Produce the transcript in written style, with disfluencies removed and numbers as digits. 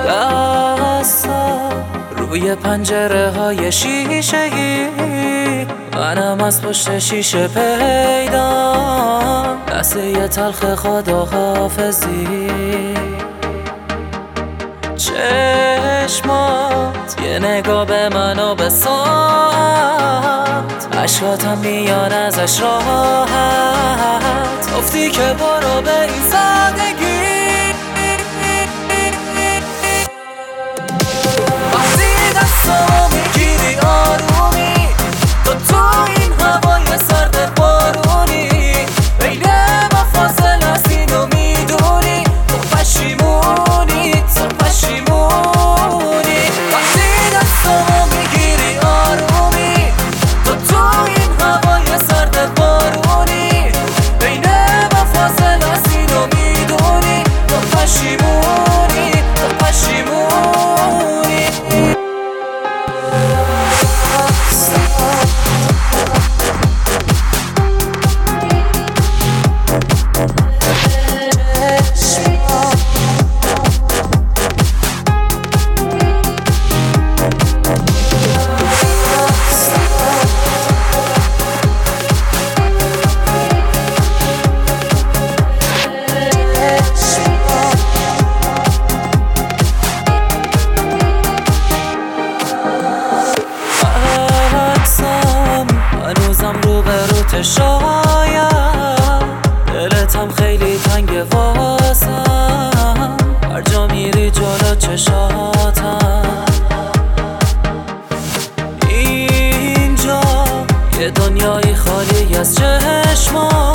دستا روی پنجره های شیشه‌ای، منم از پشت شیشه پیدا، لحظه تلخ خداحافظی. چشمات یه نگاه به من و به ساعت، عشقاتم میان ازش راحت، گفتی که برو به این سادگی. وقتی دستامو میگیری آرومی، تو این هوای سرد بارونی، بین ما فاصله است اینو میدونی، تو پشیمونی تو پشیمونی. وقتی دستامو میگیری آرومی، تو این هوای سرد بارونی، بین ما فاصله است اینو میدونی، تو پشیمونی تو پشیمونی. هنوزم روبروت شاید، دلتم خیلی تنگ واسم، هر جا میری جلو چشاتم. اینجا یه دنیای خالی از چشمات،